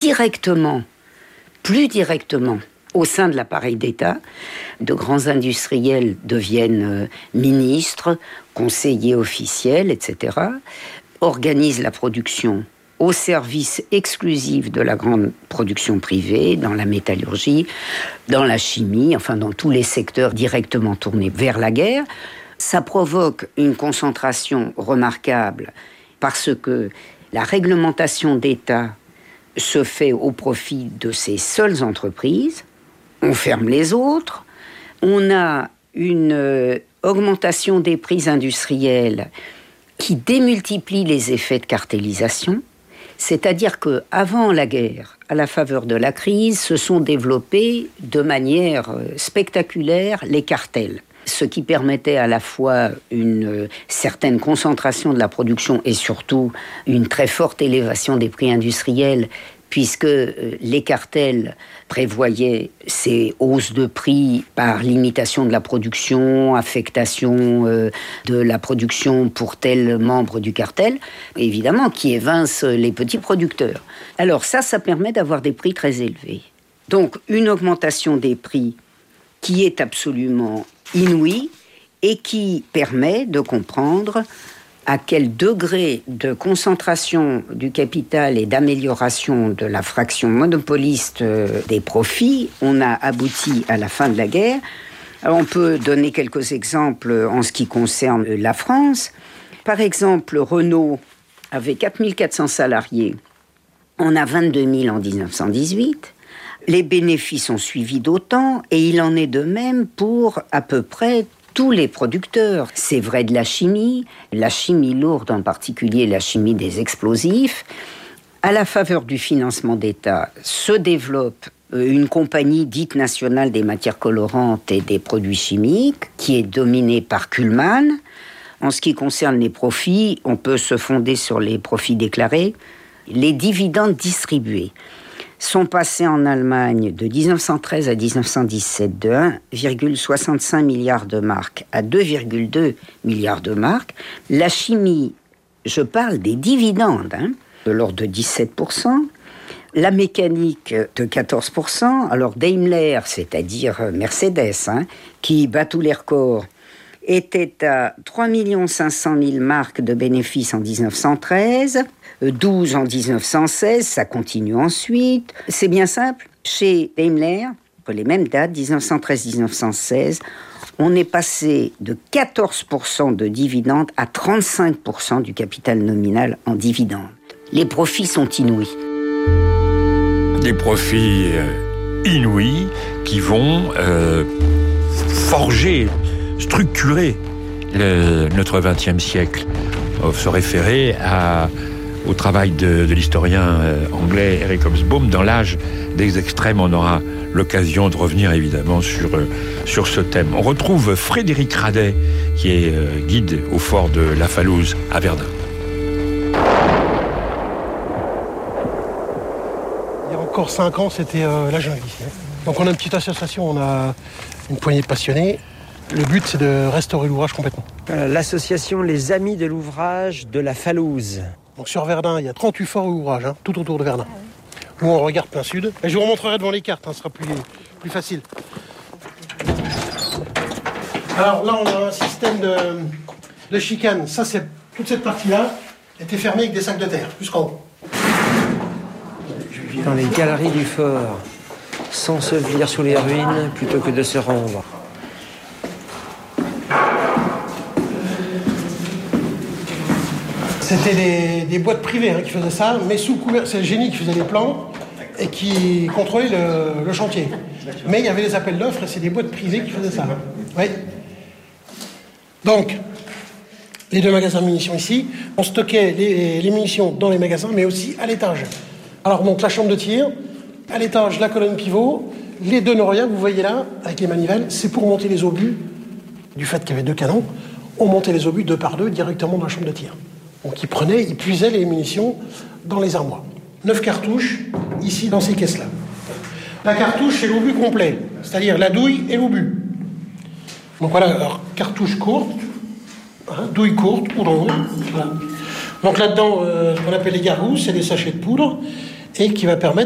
plus directement, au sein de l'appareil d'État. De grands industriels deviennent ministres, conseillers officiels, etc., organisent la production au service exclusif de la grande production privée, dans la métallurgie, dans la chimie, enfin dans tous les secteurs directement tournés vers la guerre. Ça provoque une concentration remarquable parce que la réglementation d'État se fait au profit de ces seules entreprises. On ferme les autres. On a une augmentation des prix industriels qui démultiplie les effets de cartellisation. C'est-à-dire qu'avant la guerre, à la faveur de la crise, se sont développés de manière spectaculaire les cartels. Ce qui permettait à la fois une certaine concentration de la production et surtout une très forte élévation des prix industriels, puisque les cartels prévoyaient ces hausses de prix par limitation de la production, affectation de la production pour tel membre du cartel, évidemment, qui évince les petits producteurs. Alors ça permet d'avoir des prix très élevés. Donc une augmentation des prix qui est absolument inouïe et qui permet de comprendre à quel degré de concentration du capital et d'amélioration de la fraction monopoliste des profits on a abouti à la fin de la guerre. Alors, on peut donner quelques exemples en ce qui concerne la France. Par exemple, Renault avait 4400 salariés. On a 22 000 en 1918. Les bénéfices ont suivi d'autant et il en est de même pour à peu près tous les producteurs. C'est vrai de la chimie lourde en particulier, la chimie des explosifs. À la faveur du financement d'État se développe une compagnie dite nationale des matières colorantes et des produits chimiques qui est dominée par Kuhlmann. En ce qui concerne les profits, on peut se fonder sur les profits déclarés. Les dividendes distribués sont passés en Allemagne de 1913 à 1917 de 1,65 milliard de marks à 2,2 milliards de marks. La chimie, je parle des dividendes, de l'ordre de 17%. La mécanique de 14%. Alors Daimler, c'est-à-dire Mercedes, qui bat tous les records, était à 3 500 000 marks de bénéfices en 1913, 12 en 1916, ça continue ensuite. C'est bien simple, chez Daimler, pour les mêmes dates, 1913-1916, on est passé de 14% de dividendes à 35% du capital nominal en dividendes. Les profits sont inouïs. Des profits inouïs qui vont forger, structurer notre XXe siècle. On se référer au travail de l'historien anglais Eric Hobsbawm dans l'âge des extrêmes. On aura l'occasion de revenir évidemment sur ce thème. On retrouve Frédéric Radet qui est guide au fort de La Falouse à Verdun. Il y a encore 5 ans, c'était la jungle ici. Donc on a une petite association, on a une poignée de passionnés. Le but, c'est de restaurer l'ouvrage complètement. L'association Les Amis de l'Ouvrage de La Falouse. Donc sur Verdun, il y a 38 forts et ouvrages, tout autour de Verdun. Où on regarde plein sud. Et je vous remontrerai devant les cartes, ce sera plus facile. Alors là, on a un système de chicane. Ça, c'est toute cette partie-là était fermée avec des sacs de terre, jusqu'en haut. Dans les galeries du fort, s'ensevelir sous les ruines plutôt que de se rendre. C'était des boîtes privées qui faisaient ça, mais sous couvert, c'est le génie qui faisait les plans et qui contrôlait le chantier. Mais il y avait des appels d'offres et c'est des boîtes privées qui faisaient ça. Oui. Donc, les 2 magasins de munitions ici, on stockait les munitions dans les magasins, mais aussi à l'étage. Alors donc la chambre de tir, à l'étage la colonne pivot, les 2 Noria, vous voyez là, avec les manivelles, c'est pour monter les obus, du fait qu'il y avait 2 canons, on montait les obus 2 par 2 directement dans la chambre de tir. Donc ils puisaient les munitions dans les armoires. 9 cartouches, ici, dans ces caisses-là. La cartouche, c'est l'obus complet, c'est-à-dire la douille et l'obus. Donc voilà, alors, cartouche courte, douille courte, poudre en haut. Voilà. Donc là-dedans, ce qu'on appelle les gargousses, c'est des sachets de poudre, et qui va permettre